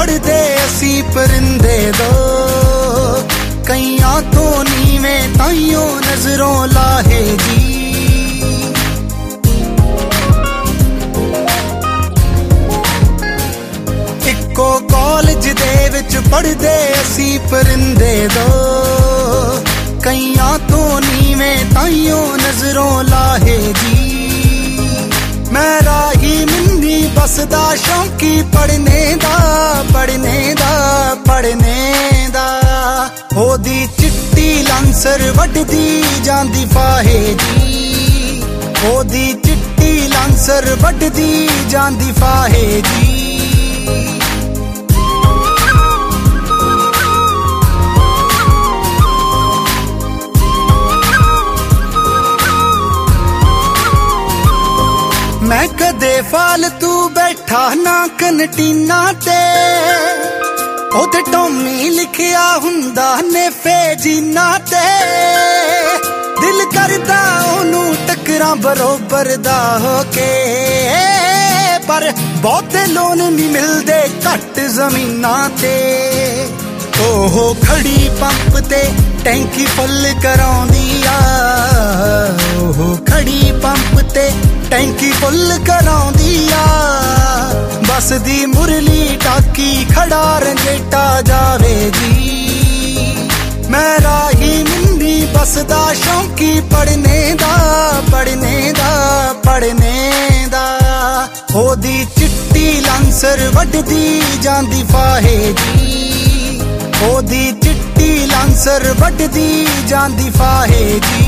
पढ़दे असी परिंदे दो कईयां तो नीवें ताइयों नजरों लाहे जी। इक्को कॉलेज दे विच पढ़दे असी परिंदे दो कईयां तो नीवें ताइयों नजरों लाहे जी। मैं राही मिन्नी बसदा शौकी पढ़ने दा पढ़ने दा पढ़ने दा। ओदी चिट्टी लांसर वड्डदी जांदी फाहे जी। ओदी चिट्टी लांसर वड्डदी जांदी फाहे जी। मैं कदे फालतू बैठा ना कनटीना ते ओते टॉमी लिखिया हुंदा ने फेजीना ते। दिल करदा ओनू टकरां बरोबर दा होके पर बहुते लोन नहीं मिलदे घट जमीना ते। ओहो खड़ी पंप ते टैंकी फुल कराउंदी आ। ओहो खड़ी पंप ते टैंकी फुल कराउंदी आ। बस दी मुरली टाकी खड़ा रंगेटा जावे जी। मैं राही मिन्नी बसदा शौकी पढ़ने दा पढ़ने दा पढ़ने दा। ओदी चिट्टी लांसर वड्डदी जांदी फाहे जी। ओदी चिट्टी लांसर वड्डदी जांदी फाहे जी।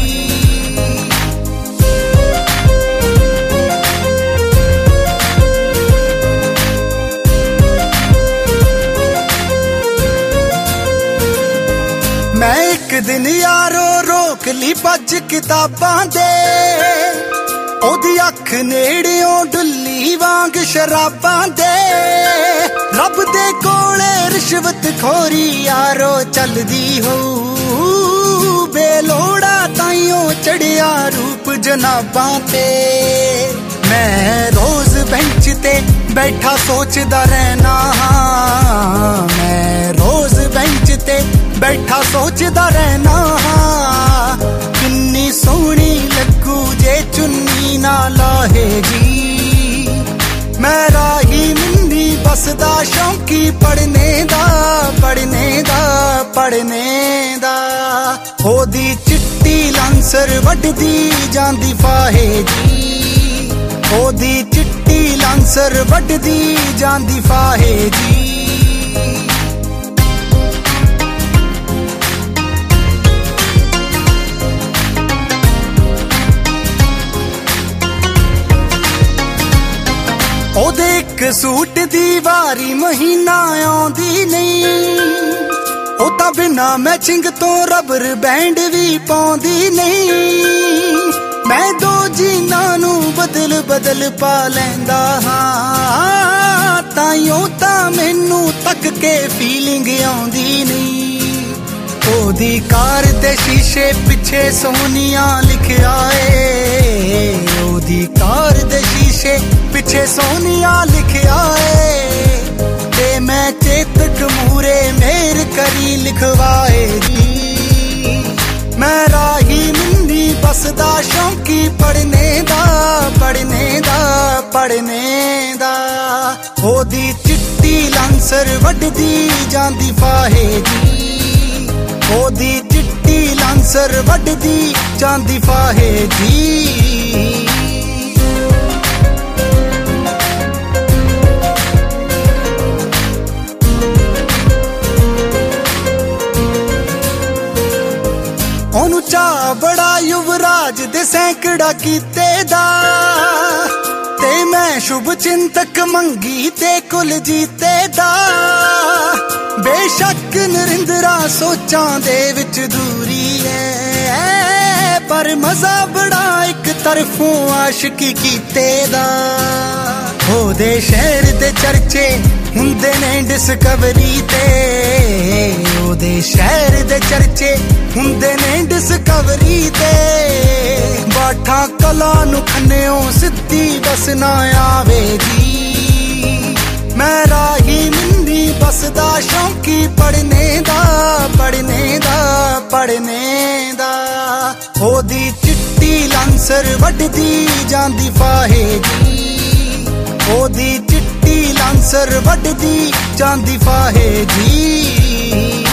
मैं एक दिन यारो रोक ली भज किताबां दे। ओदी अख नेड़ियों डुल्ली वांग शराबां दे। रब दे कोले रिश्वत खोरी यारो चलदी हो। बेलोड़ा ताइयों चढ़िया रूप जनाबां ते। मैं रोज बेंच ते बैठा सोचदा रहना। मैं रोज बेंच ते बैठा सोचदा रहना। किन्नी सोहनी लगू जे चुन्नी ना लाहे जी। मैं राही मिन्नी बसदा शौकी पढ़ने दा पढ़ने दा पढ़ने दा। ओदी चिट्टी लांसर वड्डदी जांदी फाहे जी। ओदी चिट्टी लांसर वड्डदी जांदी फाहे जी। ओदे एक सूट दी वारी महीना आउंदी नहीं। ओ तां बिना मैचिंग तो रबर बैंड भी पाउंदी नहीं। मैं दो जीना नू बदल बदल पा लैंदा हां। ताइयों तां मैनू तक के फीलिंग आउंदी नहीं। ओदी कार दे शीशे पिछे सोनिया लिखिया ए। ओदी कार दे शीशे पिछे सोनिया लिखिया ए। ते मैं चेतक मूरे मेर करी लिखवाए जी। मैं राही मिन्नी बसदा शौकी पढ़ने दा पढ़ने दा पढ़ने दा। ओदी चिट्टी लांसर वड्डदी जांदी फाहे जी। ओदी चिट्टी लांसर वड्डदी जांदी फाहे जी। ओनू चा बड़ा युवराज दे सैकड़ा कीते दा। ते मैं शुभ चिंतक मंगी ते कुल जीते दा। बेशक नरिंदरा सोचां दे विच दूरी है। पर मजा बड़ा एक तरफों आशिकी कीते दा। ओदे शहर दे चर्चे हुंदे ने डिस्कवरी ते। ओदे शहर दे चर्चे हुंदे ने डिस्कवरी ते। बाठा कला नू खन्नेओ सिद्धी बस ना आवे जी। मैं राही मिन्नी ਨਹੀਂ ਬਸਦਾ ਸ਼ੌਂਕੀ ਪੜਨੇ ਦਾ ਪੜਨੇ ਦਾ ਪੜਨੇ ਦਾ ਉਹਦੀ ਚਿੱਟੀ ਲਾਂਸਰ ਵੱਢਦੀ ਜਾਂਦੀ ਫਾਹੇ ਜੀ ਉਹਦੀ ਚਿੱਟੀ ਲਾਂਸਰ ਵੱਢਦੀ ਜਾਂਦੀ ਫਾਹੇ ਜੀ